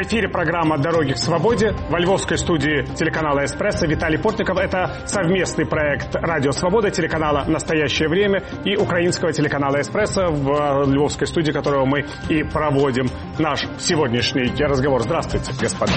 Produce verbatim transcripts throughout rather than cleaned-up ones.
эфире программа «Дороги к свободе». Во львовской студии телеканала «Эспрессо» Виталий Портников. Это совместный проект «Радио Свобода», телеканала «Настоящее время» и украинского телеканала «Эспрессо», в львовской студии которого мы и проводим наш сегодняшний разговор. Здравствуйте, господа.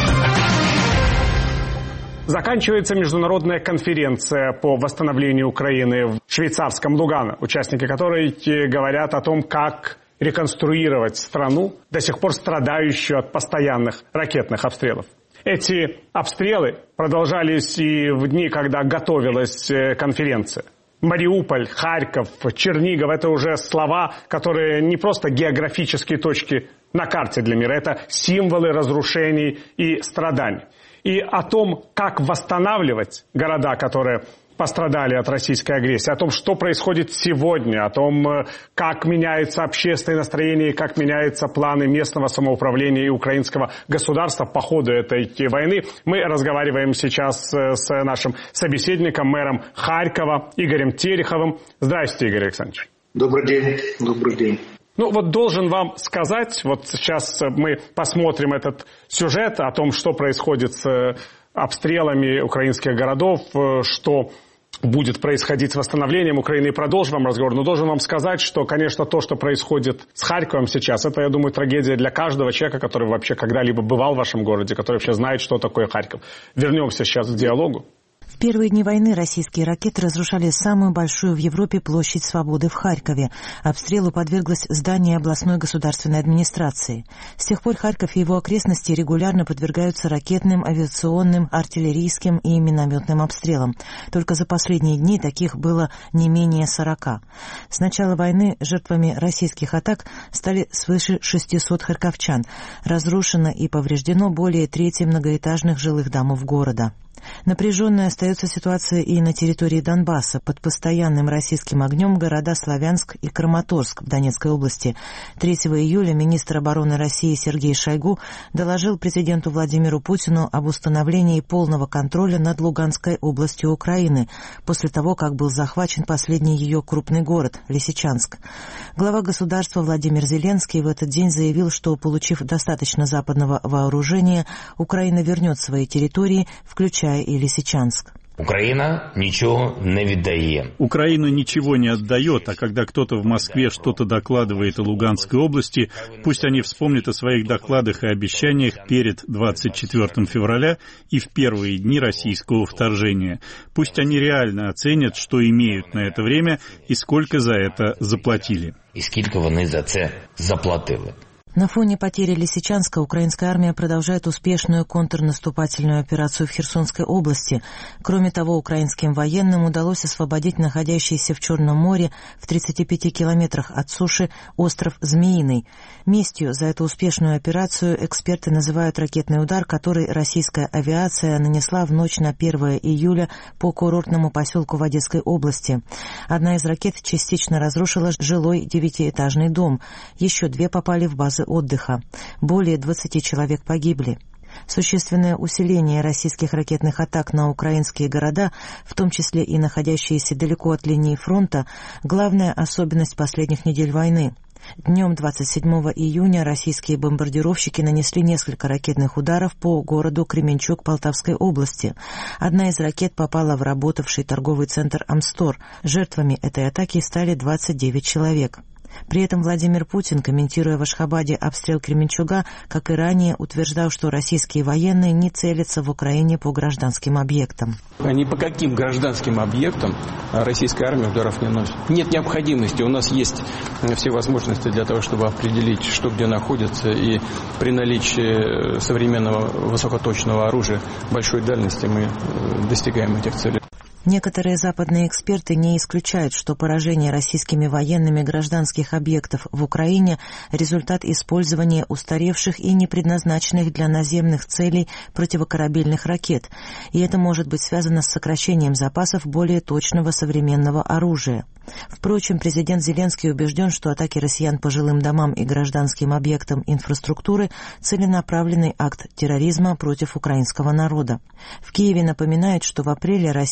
Заканчивается международная конференция по восстановлению Украины в швейцарском Лугано, участники которой говорят о том, как реконструировать страну, до сих пор страдающую от постоянных ракетных обстрелов. Эти обстрелы продолжались и в дни, когда готовилась конференция. Мариуполь, Харьков, Чернигов – это уже слова, которые не просто географические точки на карте для мира, это символы разрушений и страданий. И о том, как восстанавливать города, которые пострадали от российской агрессии, о том, что происходит сегодня, о том, как меняются общественные настроения, как меняются планы местного самоуправления и украинского государства по ходу этой войны. Мы разговариваем сейчас с нашим собеседником, мэром Харькова Игорем Тереховым. Здравствуйте, Игорь Александрович. Добрый день. Добрый день. Ну вот должен вам сказать, вот сейчас мы посмотрим этот сюжет о том, что происходит с обстрелами украинских городов, что будет происходить с восстановлением Украины, и продолжим вам разговор. Но должен вам сказать, что, конечно, то, что происходит с Харьковом сейчас, это, я думаю, трагедия для каждого человека, который вообще когда-либо бывал в вашем городе, который вообще знает, что такое Харьков. Вернемся сейчас к диалогу. В первые дни войны российские ракеты разрушали самую большую в Европе площадь Свободы в Харькове. Обстрелу подверглось здание областной государственной администрации. С тех пор Харьков и его окрестности регулярно подвергаются ракетным, авиационным, артиллерийским и минометным обстрелам. Только за последние дни таких было не менее сорока. С начала войны жертвами российских атак стали свыше шестисот харьковчан. Разрушено и повреждено более трети многоэтажных жилых домов города. Напряженной остается ситуация и на территории Донбасса. Под постоянным российским огнем города Славянск и Краматорск в Донецкой области. третьего июля министр обороны России Сергей Шойгу доложил президенту Владимиру Путину об установлении полного контроля над Луганской областью Украины после того, как был захвачен последний ее крупный город – Лисичанск. Глава государства Владимир Зеленский в этот день заявил, что, получив достаточно западного вооружения, Украина вернет свои территории, включая и Лисичанск. Украина ничего не віддає. Украина ничего не отдает, а когда кто-то в Москве что-то докладывает о Луганской области, пусть они вспомнят о своих докладах и обещаниях перед двадцать четвёртым февраля и в первые дни российского вторжения. Пусть они реально оценят, что имеют на это время и сколько за это заплатили. И сколько вони за це заплатили. На фоне потери Лисичанска украинская армия продолжает успешную контрнаступательную операцию в Херсонской области. Кроме того, украинским военным удалось освободить находящийся в Черном море в тридцати пяти километрах от суши остров Змеиный. Местью за эту успешную операцию эксперты называют ракетный удар, который российская авиация нанесла в ночь на первое июля по курортному поселку в Одесской области. Одна из ракет частично разрушила жилой девятиэтажный дом. Еще две попали в базы отдыха. Более двадцати человек погибли. Существенное усиление российских ракетных атак на украинские города, в том числе и находящиеся далеко от линии фронта, главная особенность последних недель войны. Днем двадцать седьмого июня российские бомбардировщики нанесли несколько ракетных ударов по городу Кременчуг Полтавской области. Одна из ракет попала в работавший торговый центр «Амстор». Жертвами этой атаки стали двадцать девять человек. При этом Владимир Путин, комментируя в Ашхабаде обстрел Кременчуга, как и ранее, утверждал, что российские военные не целятся в Украине по гражданским объектам. Ни по каким гражданским объектам российская армия ударов не носит. Нет необходимости. У нас есть все возможности для того, чтобы определить, что где находится, и при наличии современного высокоточного оружия большой дальности мы достигаем этих целей. Некоторые западные эксперты не исключают, что поражение российскими военными гражданских объектов в Украине – результат использования устаревших и не предназначенных для наземных целей противокорабельных ракет, и это может быть связано с сокращением запасов более точного современного оружия. Впрочем, президент Зеленский убежден, что атаки россиян по жилым домам и гражданским объектам инфраструктуры – целенаправленный акт терроризма против украинского народа. В Киеве напоминают, что в апреле российская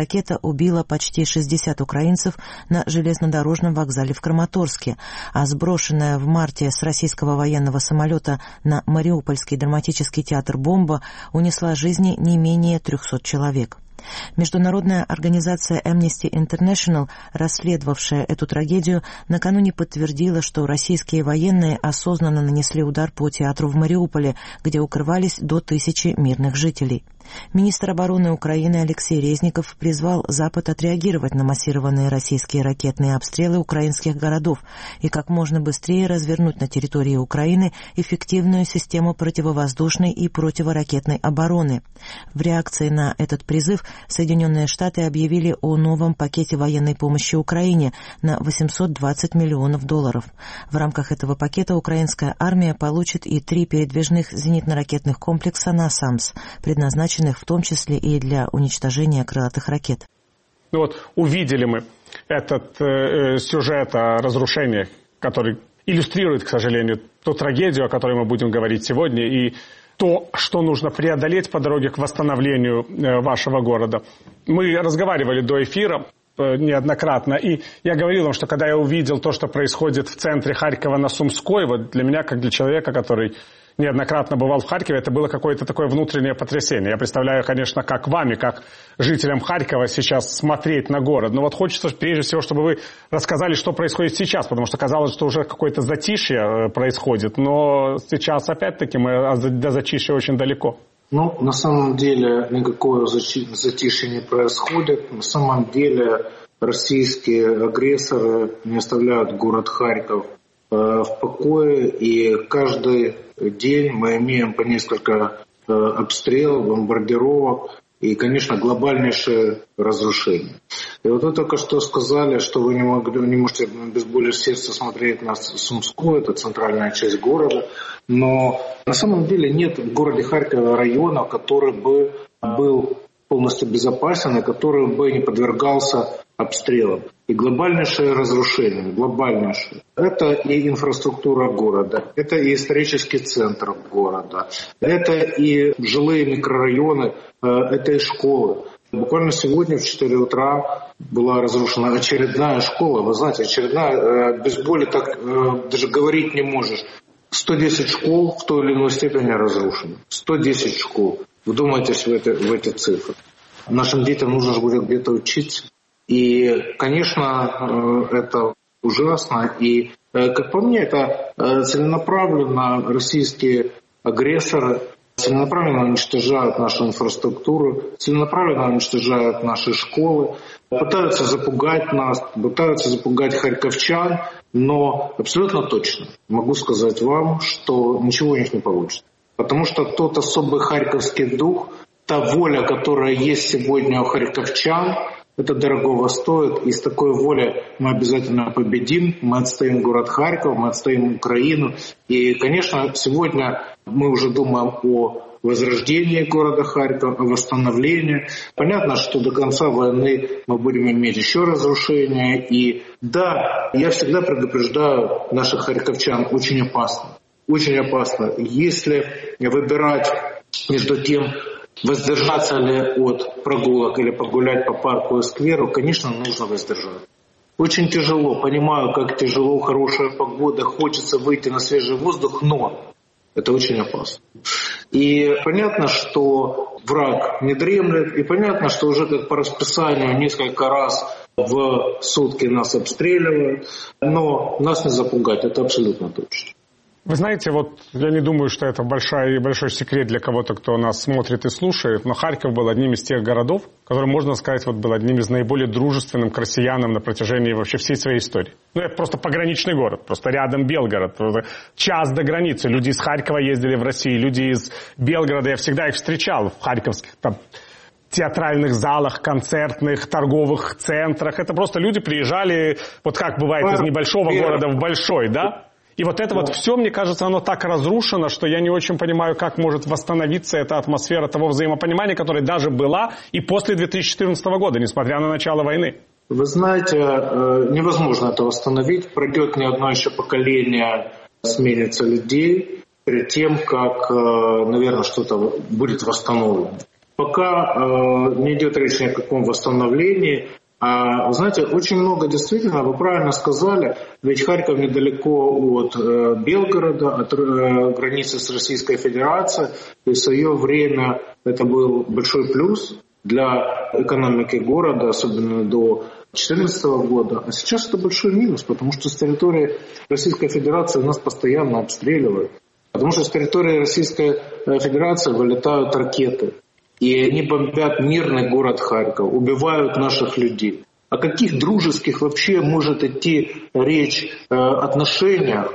ракета убила почти шестьдесят украинцев на железнодорожном вокзале в Краматорске, а сброшенная в марте с российского военного самолета на Мариупольский драматический театр бомба унесла жизни не менее трехсот человек. Международная организация Amnesty International, расследовавшая эту трагедию, накануне подтвердила, что российские военные осознанно нанесли удар по театру в Мариуполе, где укрывались до тысячи мирных жителей. Министр обороны Украины Алексей Резников призвал Запад отреагировать на массированные российские ракетные обстрелы украинских городов и как можно быстрее развернуть на территории Украины эффективную систему противовоздушной и противоракетной обороны. В реакции на этот призыв Соединенные Штаты объявили о новом пакете военной помощи Украине на восемьсот двадцать миллионов долларов. В рамках этого пакета украинская армия получит и три передвижных зенитно-ракетных комплекса «Насамс», предназначенных в том числе и для уничтожения крылатых ракет. Ну вот, увидели мы этот э, сюжет о разрушениях, который иллюстрирует, к сожалению, ту трагедию, о которой мы будем говорить сегодня, и то, что нужно преодолеть по дороге к восстановлению э, вашего города. Мы разговаривали до эфира э, неоднократно, и я говорил вам, что когда я увидел то, что происходит в центре Харькова на Сумской, вот для меня, как для человека, который неоднократно бывал в Харькове, это было какое-то такое внутреннее потрясение. Я представляю, конечно, как вами, как жителям Харькова сейчас смотреть на город. Но вот хочется прежде всего, чтобы вы рассказали, что происходит сейчас, потому что казалось, что уже какое-то затишье происходит, но сейчас опять-таки мы до затишья очень далеко. Ну, на самом деле никакого затишья не происходит. На самом деле российские агрессоры не оставляют город Харьков в покое, и каждый день мы имеем по несколько обстрелов, бомбардировок и, конечно, глобальнейшее разрушение. И вот вы только что сказали, что вы не, могли, не можете без боли в сердце смотреть на Сумскую, это центральная часть города, но на самом деле нет в городе Харькове района, который бы был полностью безопасен и который бы не подвергался обстрелам. И глобальнейшее разрушение, глобальнейшее. Это и инфраструктура города, это и исторический центр города, это и жилые микрорайоны, это и школы. Буквально сегодня в четыре утра была разрушена очередная школа. Вы знаете, очередная, без боли так даже говорить не можешь. сто десять школ в той или иной степени разрушены. сто десять школ. Вдумайтесь в, это, в эти цифры. Нашим детям нужно же будет где-то учиться. И, конечно, это ужасно. И, как по мне, это целенаправленно российские агрессоры целенаправленно уничтожают нашу инфраструктуру, целенаправленно уничтожают наши школы, пытаются запугать нас, пытаются запугать харьковчан, но абсолютно точно могу сказать вам, что ничего у них не получится. Потому что тот особый харьковский дух, та воля, которая есть сегодня у харьковчан, это дорогого стоит, и с такой волей мы обязательно победим, мы отстоим город Харьков, мы отстоим Украину. И, конечно, сегодня мы уже думаем о возрождении города Харькова, о восстановлении. Понятно, что до конца войны мы будем иметь еще разрушения. И да, я всегда предупреждаю наших харьковчан, очень опасно, очень опасно. Если выбирать между тем, воздержаться ли от прогулок или погулять по парку и скверу, конечно, нужно воздержаться. Очень тяжело, понимаю, как тяжело, хорошая погода, хочется выйти на свежий воздух, но это очень опасно. И понятно, что враг не дремлет, и понятно, что уже как по расписанию несколько раз в сутки нас обстреливают, но нас не запугать, это абсолютно точно. Вы знаете, вот я не думаю, что это большой, большой секрет для кого-то, кто нас смотрит и слушает, но Харьков был одним из тех городов, который, можно сказать, вот был одним из наиболее дружественным к россиянам на протяжении вообще всей своей истории. Ну, это просто пограничный город, просто рядом Белгород. Час до границы. Люди из Харькова ездили в Россию, люди из Белгорода, я всегда их встречал в харьковских там театральных залах, концертных, торговых центрах. Это просто люди приезжали, вот как бывает, из небольшого города в большой, да? И вот это вот все, мне кажется, оно так разрушено, что я не очень понимаю, как может восстановиться эта атмосфера того взаимопонимания, которая даже была и после две тысячи четырнадцатого года, несмотря на начало войны. Вы знаете, невозможно это восстановить. Пройдет не одно еще поколение, сменится людей перед тем, как, наверное, что-то будет восстановлено. Пока э, не идет речь ни о каком восстановлении. А, вы знаете, очень много действительно, вы правильно сказали, ведь Харьков недалеко от э, Белгорода, от э, границы с Российской Федерацией, и в свое время это был большой плюс для экономики города, особенно до две тысячи четырнадцатого года. А сейчас это большой минус, потому что с территории Российской Федерации нас постоянно обстреливают. Потому что с территории Российской Федерации вылетают ракеты. И они бомбят мирный город Харьков, убивают наших людей. О каких дружеских вообще может идти речь э, отношениях?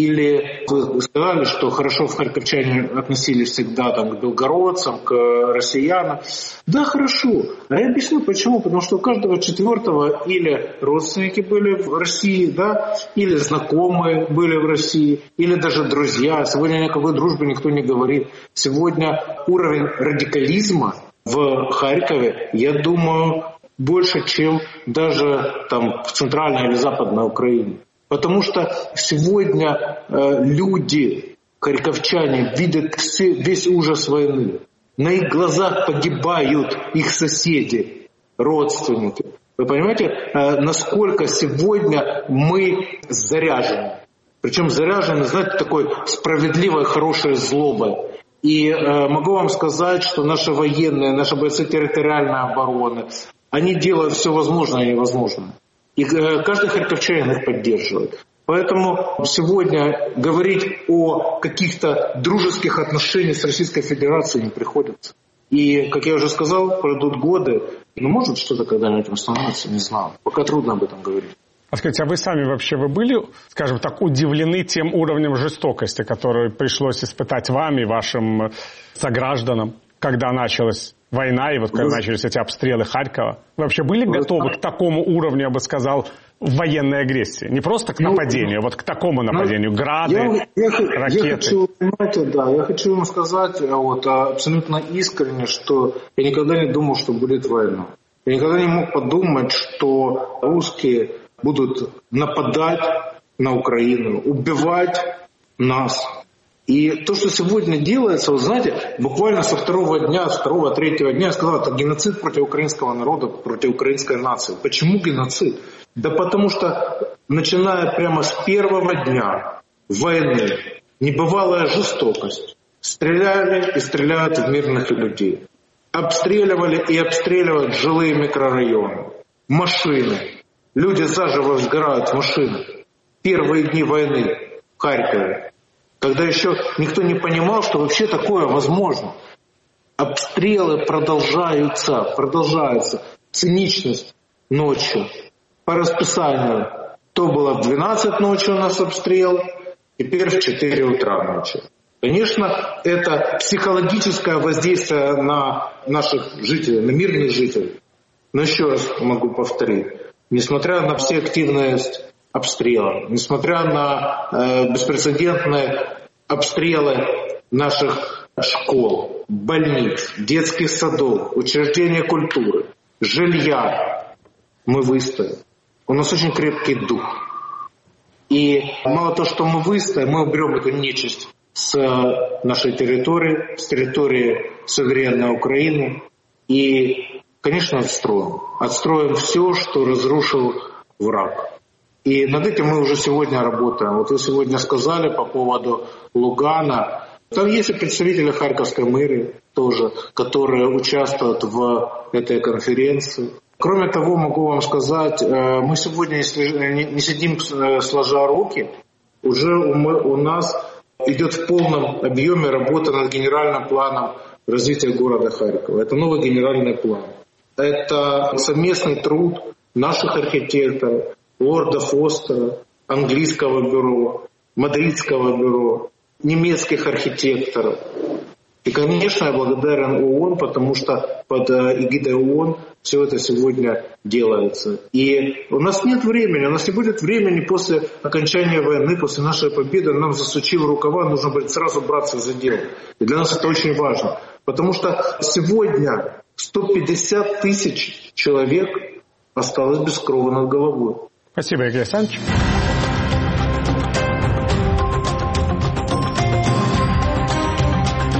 Или вы сказали, что хорошо в харьковчане относились всегда там, к белгородцам, к россиянам. Да, хорошо. А я объясню почему. Потому что у каждого четвертого или родственники были в России, да, или знакомые были в России, или даже друзья. Сегодня ни о какой дружбе никто не говорит. Сегодня уровень радикализма в Харькове, я думаю, больше, чем даже там, в центральной или западной Украине. Потому что сегодня э, люди, харьковчане, видят все, весь ужас войны. На их глазах погибают их соседи, родственники. Вы понимаете, э, насколько сегодня мы заряжены. Причем заряжены, знаете, такой справедливой, хорошей злобой. И э, могу вам сказать, что наши военные, наши бойцы территориальной обороны, они делают все возможное и невозможное. И каждый харьковчанин их поддерживает. Поэтому сегодня говорить о каких-то дружеских отношениях с Российской Федерацией не приходится. И, как я уже сказал, пройдут годы. Ну, может что-то когда-нибудь восстановится, не знаю. Пока трудно об этом говорить. А скажите, а вы сами вообще вы были, скажем так, удивлены тем уровнем жестокости, который пришлось испытать вам и вашим согражданам, когда началась война и вот когда начались эти обстрелы Харькова? Вы вообще были готовы к такому уровню, я бы сказал, военной агрессии? Не просто к нападению, а вот к такому нападению. Грады, я, я, ракеты. Я хочу, понимаете, да, я хочу вам сказать вот, абсолютно искренне, что я никогда не думал, что будет война. Я никогда не мог подумать, что русские будут нападать на Украину, убивать нас. И то, что сегодня делается, вы знаете, буквально со второго дня, со второго, третьего дня я сказал, это геноцид против украинского народа, против украинской нации. Почему геноцид? Да потому что, начиная прямо с первого дня войны, небывалая жестокость. Стреляли и стреляют в мирных людей. Обстреливали и обстреливают жилые микрорайоны, машины. Люди заживо сгорают в машинах. Первые дни войны в Харькове, когда еще никто не понимал, что вообще такое возможно. Обстрелы продолжаются, продолжаются. Циничность ночью. По расписанию. То было в двенадцать ночи у нас обстрел, теперь в четыре утра ночи. Конечно, это психологическое воздействие на наших жителей, на мирных жителей. Но еще раз могу повторить. Несмотря на всеактивность обстрела, несмотря на э, беспрецедентные обстрелы наших школ, больниц, детских садов, учреждений культуры, жилья, мы выстоим. У нас очень крепкий дух. И мало того, что мы выстоим, мы уберем эту нечисть с нашей территории, с территории суверенной Украины. И, конечно, отстроим. Отстроим все, что разрушил враг. И над этим мы уже сегодня работаем. Вот вы сегодня сказали по поводу Лугана. Там есть и представители Харьковской мэрии тоже, которые участвуют в этой конференции. Кроме того, могу вам сказать, мы сегодня не сидим сложа руки. Уже у нас идет в полном объеме работа над генеральным планом развития города Харькова. Это новый генеральный план. Это совместный труд наших архитекторов, лорда Фостера, английского бюро, мадридского бюро, немецких архитекторов. И, конечно, я благодарен ООН, потому что под эгидой ООН все это сегодня делается. И у нас нет времени, у нас не будет времени после окончания войны, после нашей победы, нам засучив рукава, нужно будет сразу браться за дело. И для нас это очень важно. Потому что сегодня сто пятьдесят тысяч человек осталось без крова над головой. Спасибо, Игорь Александрович. В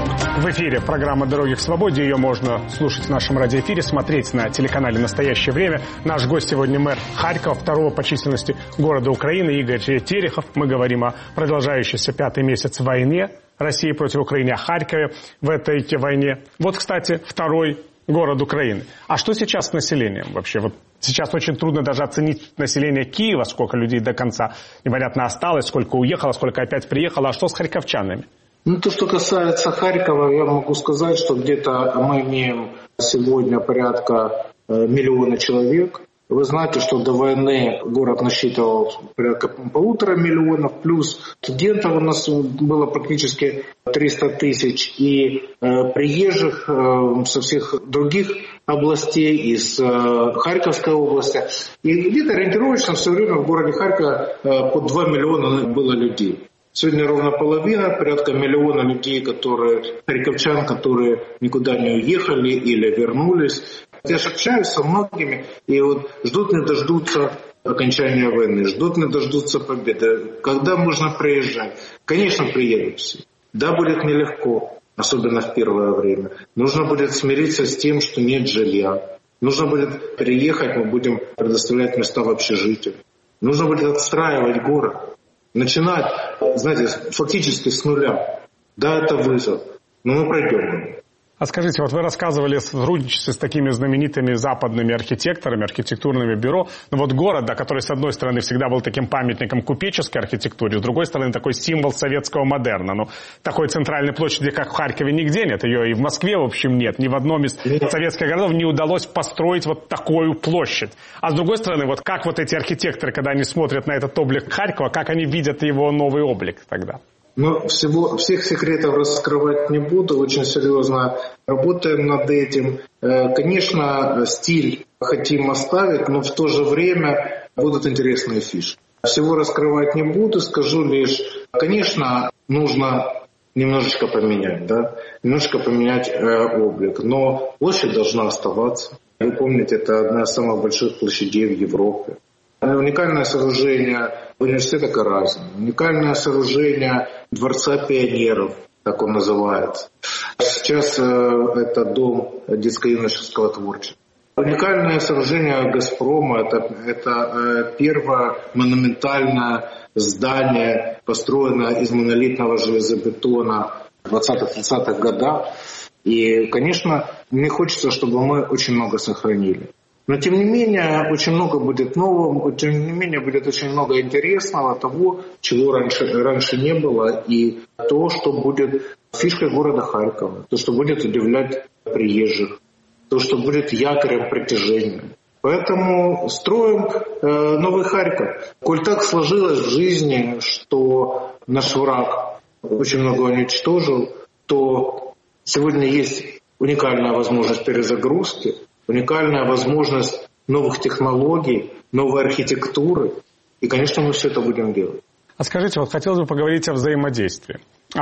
В эфире программа «Дороги к свободе». Ее можно слушать в нашем радиоэфире, смотреть на телеканале «Настоящее время». Наш гость сегодня мэр Харькова, второго по численности города Украины, Игорь Терехов. Мы говорим о продолжающейся пятый месяц войне России против Украины, о Харькове в этой войне. Вот, кстати, второй город Украины. А что сейчас с населением вообще? Вот сейчас очень трудно даже оценить население Киева, сколько людей до конца непонятно осталось, сколько уехало, сколько опять приехало. А что с харьковчанами? Ну, то, что касается Харькова, я могу сказать, что где-то мы имеем сегодня порядка миллиона человек. Вы знаете, что до войны город насчитывал порядка полутора миллионов, плюс студентов у нас было практически триста тысяч, и э, приезжих э, со всех других областей, из э, Харьковской области. И где-то ориентировочно все время в городе Харькова э, по два миллиона было людей. Сегодня ровно половина, порядка миллиона людей, которые, харьковчан, которые никуда не уехали или вернулись. Я же общаюсь со многими, и вот ждут не дождутся окончания войны, ждут не дождутся победы. Когда можно приезжать? Конечно, приедут все. Да, будет нелегко, особенно в первое время. Нужно будет смириться с тем, что нет жилья. Нужно будет переехать, мы будем предоставлять места в общежитии. Нужно будет отстраивать город. Начинать, знаете, фактически с нуля. Да, это вызов, но мы пройдем. А скажите, вот вы рассказывали о сотрудничестве с такими знаменитыми западными архитекторами, архитектурными бюро. Но вот город, да, который, с одной стороны, всегда был таким памятником купеческой архитектуре, с другой стороны, такой символ советского модерна. Но такой центральной площади, как в Харькове, нигде нет. Ее и в Москве, в общем, нет. Ни в одном из советских городов не удалось построить вот такую площадь. А с другой стороны, вот как вот эти архитекторы, когда они смотрят на этот облик Харькова, как они видят его новый облик тогда? Но всего, всех секретов раскрывать не буду, очень серьезно работаем над этим. Конечно, стиль хотим оставить, но в то же время будут интересные фишки. Всего раскрывать не буду, скажу лишь, конечно, нужно немножечко поменять, да, немножечко поменять э, облик, но площадь должна оставаться. Вы помните, это одна из самых больших площадей в Европе. Уникальное сооружение университета Каразина, уникальное сооружение Дворца пионеров, так он называется. Сейчас э, это дом детско-юношеского творчества. Уникальное сооружение «Газпрома» – это, это э, первое монументальное здание, построенное из монолитного железобетона в двадцатых-тридцатых годах. И, конечно, мне хочется, чтобы мы очень много сохранили. Но, тем не менее, очень много будет нового, тем не менее, будет очень много интересного, того, чего раньше, раньше не было, и то, что будет фишкой города Харькова, то, что будет удивлять приезжих, то, что будет якорем притяжения. Поэтому строим э, новый Харьков. Коль так сложилось в жизни, что наш враг очень много уничтожил, то сегодня есть уникальная возможность перезагрузки, уникальная возможность новых технологий, новой архитектуры. И, конечно, мы все это будем делать. А скажите, вот хотелось бы поговорить о взаимодействии. О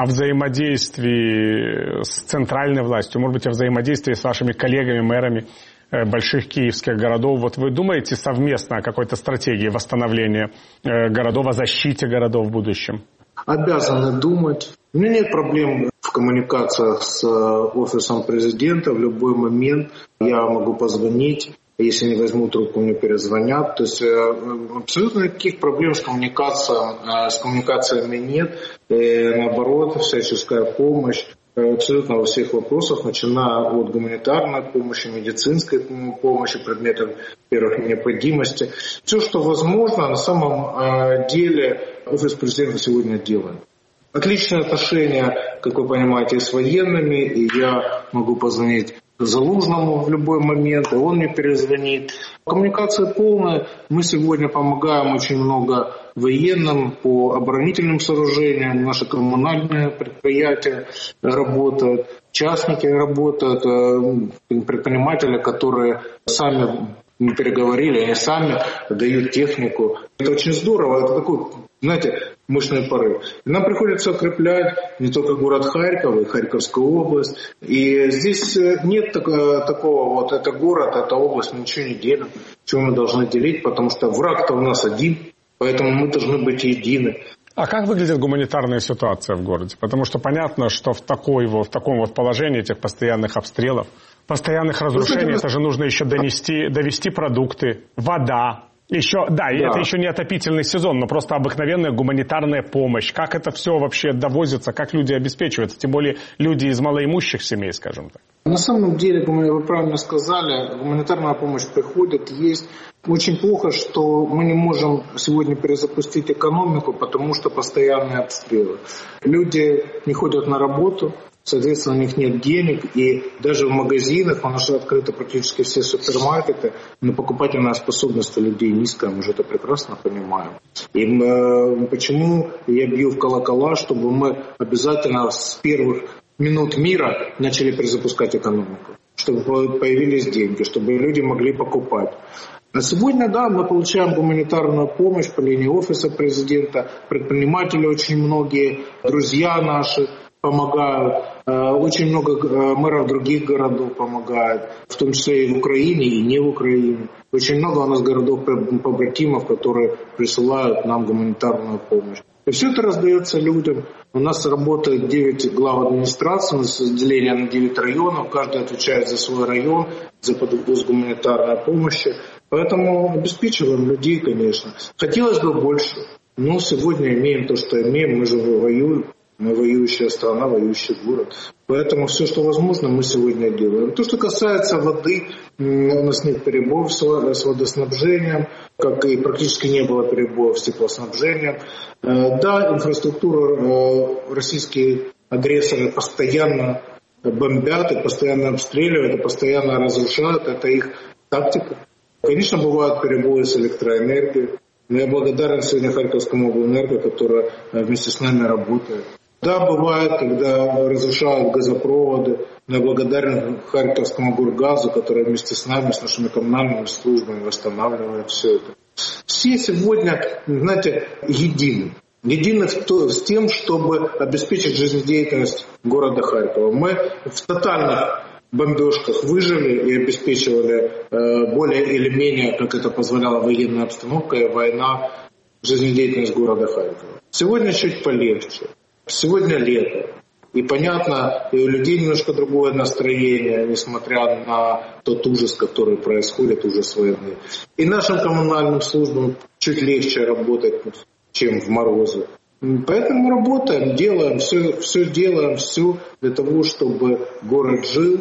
взаимодействии с центральной властью, может быть, о взаимодействии с вашими коллегами, мэрами больших киевских городов. Вот вы думаете совместно о какой-то стратегии восстановления городов, о защите городов в будущем? Обязаны думать. У меня нет проблем в коммуникациях с офисом президента. В любой момент я могу позвонить. Если не возьму трубку, мне перезвонят. То есть абсолютно никаких проблем с коммуникацией, с коммуникациями нет. И наоборот, всяческая помощь абсолютно во всех вопросах, начиная от гуманитарной помощи, медицинской помощи, предметов первых необходимости. Все, что возможно, на самом деле офис президента сегодня делает. Отличные отношения, как вы понимаете, с военными, и я могу позвонить Залужному в любой момент, и он мне перезвонит. Коммуникация полная. Мы сегодня помогаем очень много военным по оборонительным сооружениям. Наши коммунальные предприятия работают, частники работают, предприниматели, которые сами мы переговорили, они сами дают технику. Это очень здорово, это такой, знаете, мощный порыв. И нам приходится укреплять не только город Харьков, и Харьковскую область. И здесь нет такого, такого вот, это город, это область, мы ничего не делим. Чего мы должны делить, потому что враг-то у нас один, поэтому мы должны быть едины. А как выглядит гуманитарная ситуация в городе? Потому что понятно, что в, такой, в таком вот положении этих постоянных обстрелов, постоянных разрушений, это же нужно еще донести, довести продукты, вода. Еще, да, и да. Это еще не отопительный сезон, но просто обыкновенная гуманитарная помощь. Как это все вообще довозится, как люди обеспечиваются, тем более люди из малоимущих семей, скажем так. На самом деле, вы правильно сказали, гуманитарная помощь приходит, есть. Очень плохо, что мы не можем сегодня перезапустить экономику, потому что постоянные обстрелы. Люди не ходят на работу, соответственно, у них нет денег, и даже в магазинах, у нас же открыты практически все супермаркеты, но покупательная способность у людей низкая, мы же это прекрасно понимаем. И мы, почему я бью в колокола, чтобы мы обязательно с первых минут мира начали перезапускать экономику, чтобы появились деньги, чтобы люди могли покупать. На сегодня, да, мы получаем гуманитарную помощь по линии офиса президента, предприниматели очень многие, друзья наши помогают, очень много мэров других городов помогают, в том числе и в Украине, и не в Украине. Очень много у нас городов-побратимов, которые присылают нам гуманитарную помощь. И все это раздается людям. У нас работает девять глав администрации, у нас разделение на девять районов, каждый отвечает за свой район, за подвоз гуманитарной помощи. Поэтому обеспечиваем людей, конечно. Хотелось бы больше, но сегодня имеем то, что имеем, мы же воюем. Мы воюющая страна, воюющий город. Поэтому все, что возможно, мы сегодня делаем. То, что касается воды, у нас нет перебоев с водоснабжением, как и практически не было перебоев с теплоснабжением. Да, инфраструктуру российские агрессоры постоянно бомбят, и постоянно обстреливают, и постоянно разрушают. Это их тактика. Конечно, бывают перебои с электроэнергией. Но я благодарен сегодня Харьковскому облэнерго, которая вместе с нами работает. Да, бывает, когда разрушают газопроводы. Я благодарен Харьковскому горгазу, который вместе с нами, с нашими коммунальными службами восстанавливает все это. Все сегодня, знаете, едины. Едины с тем, чтобы обеспечить жизнедеятельность города Харькова. Мы в тотальных бомбежках выжили и обеспечивали э, более или менее, как это позволяла военная обстановка и война, жизнедеятельность города Харькова. Сегодня чуть полегче. Сегодня лето. И понятно, и у людей немножко другое настроение, несмотря на тот ужас, который происходит, ужас войны. И нашим коммунальным службам чуть легче работать, чем в морозы. Поэтому мы работаем, делаем, все, все делаем, все для того, чтобы город жил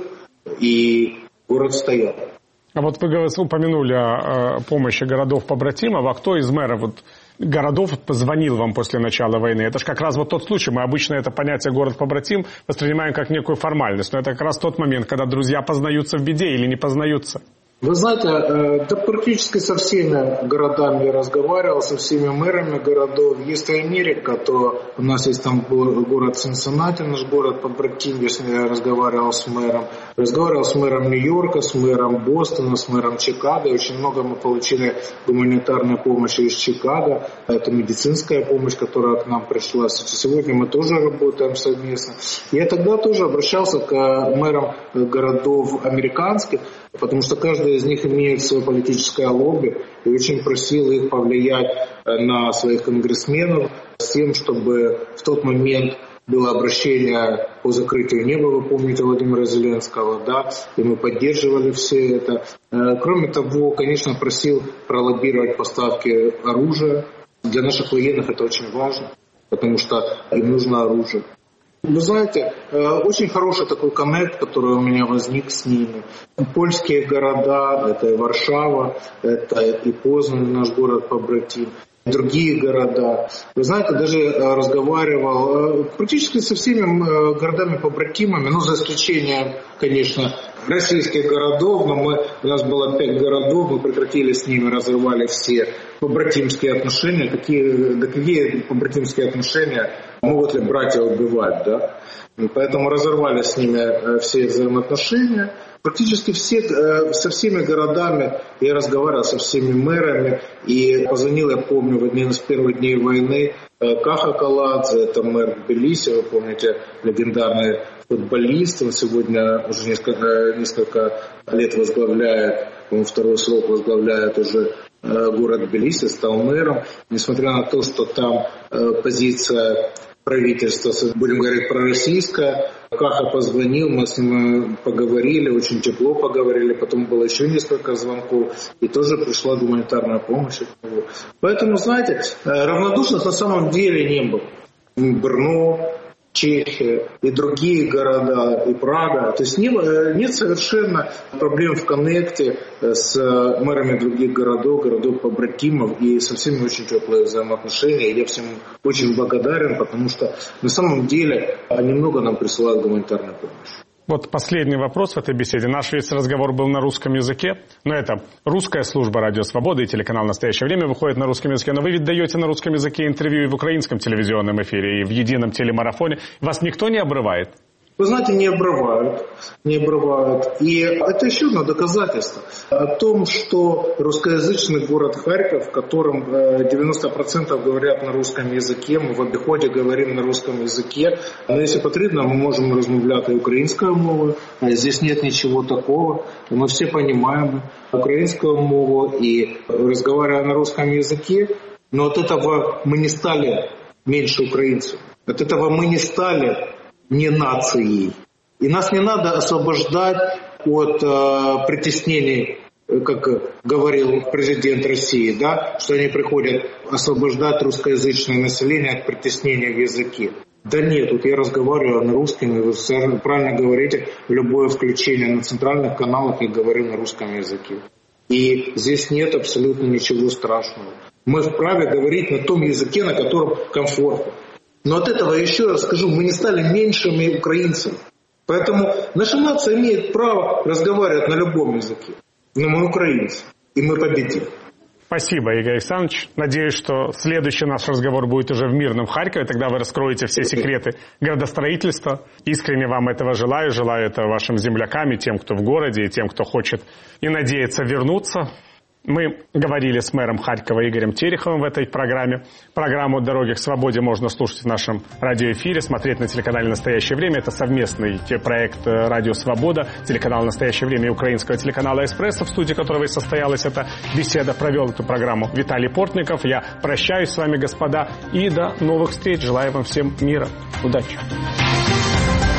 и город стоял. А вот вы упомянули о помощи городов-побратимов, а кто из мэров вот, городов позвонил вам после начала войны? Это же как раз вот тот случай, мы обычно это понятие город-побратим воспринимаем как некую формальность, но это как раз тот момент, когда друзья познаются в беде или не познаются. Вы знаете, да практически со всеми городами я разговаривал, со всеми мэрами городов. Если Америка, то у нас есть там город Цинциннати, наш город побратим, если я разговаривал с мэром. Разговаривал с мэром Нью-Йорка, с мэром Бостона, с мэром Чикаго. Очень много мы получили гуманитарной помощи из Чикаго. Это медицинская помощь, которая к нам пришла. Сегодня мы тоже работаем совместно. Я тогда тоже обращался к мэрам городов американских, потому что каждый из них имеет свое политическое лобби, и очень просил их повлиять на своих конгрессменов с тем, чтобы в тот момент было обращение по закрытию неба, вы помните, Владимира Зеленского, да, и мы поддерживали все это. Кроме того, конечно, просил пролоббировать поставки оружия. Для наших военных это очень важно, потому что им нужно оружие. Вы знаете, очень хороший такой коннект, который у меня возник с ними. Польские города, это и Варшава, это и Познань, наш город побратим, другие города. Вы знаете, даже разговаривал практически со всеми городами-побратимами, ну, за исключением, конечно, российских городов, но мы, у нас было пять городов, мы прекратили с ними, разрывали все побратимские отношения. Какие, да какие побратимские отношения могут ли братья убивать, да? И поэтому разорвали с ними все взаимоотношения. Практически все, со всеми городами я разговаривал, со всеми мэрами. И позвонил, я помню, в один из первых дней войны Каха Каладзе, это мэр Тбилиси, вы помните, легендарный футболист. Он сегодня уже несколько, несколько лет возглавляет, он второй срок возглавляет уже город Тбилиси, стал мэром, несмотря на то, что там позиция правительства, будем говорить, пророссийская. Каха позвонил, мы с ним поговорили, очень тепло поговорили, потом было еще несколько звонков, и тоже пришла гуманитарная помощь от него. Поэтому, знаете, равнодушных на самом деле не было. Брно, Чехия и другие города, и Прага. То есть нет совершенно проблем в коннекте с мэрами других городов, городов-побратимов, и со всеми очень теплые взаимоотношения. Я всем очень благодарен, потому что на самом деле они много нам присылают гуманитарной помощи. Вот последний вопрос в этой беседе. Наш весь разговор был на русском языке, но это русская служба «Радио Свобода» и телеканал «Настоящее время» выходит на русском языке. Но вы ведь даете на русском языке интервью и в украинском телевизионном эфире, и в едином телемарафоне. Вас никто не обрывает? Вы знаете, не обрывают, не обрывают. И это еще одно доказательство о том, что русскоязычный город Харьков, в котором девяносто процентов говорят на русском языке, мы в обиходе говорим на русском языке, но если потрібно, мы можем размовлять и украинскую мову, здесь нет ничего такого, мы все понимаем украинскую мову и разговаривая на русском языке, но от этого мы не стали меньше украинцев, от этого мы не стали не нацией. И нас не надо освобождать от э, притеснений, как говорил президент России, да, что они приходят освобождать русскоязычное население от притеснения в языке. Да нет, тут я разговариваю на русском, и вы правильно говорите, любое включение на центральных каналах я говорю на русском языке. И здесь нет абсолютно ничего страшного. Мы вправе говорить на том языке, на котором комфортно. Но от этого, еще раз скажу, мы не стали меньшими украинцами. Поэтому наша нация имеет право разговаривать на любом языке. Но мы украинцы, и мы победим. Спасибо, Игорь Александрович. Надеюсь, что следующий наш разговор будет уже в мирном Харькове. Тогда вы раскроете все секреты градостроительства. Искренне вам этого желаю. Желаю этого вашим землякам и тем, кто в городе, и тем, кто хочет и надеется вернуться. Мы говорили с мэром Харькова Игорем Тереховым в этой программе. Программу «Дороги к свободе» можно слушать в нашем радиоэфире, смотреть на телеканале «Настоящее время». Это совместный проект «Радио Свобода», телеканал «Настоящее время» и украинского телеканала «Эспрессо», в студии которого и состоялась эта беседа. Провел эту программу Виталий Портников. Я прощаюсь с вами, господа, и до новых встреч. Желаю вам всем мира. Удачи.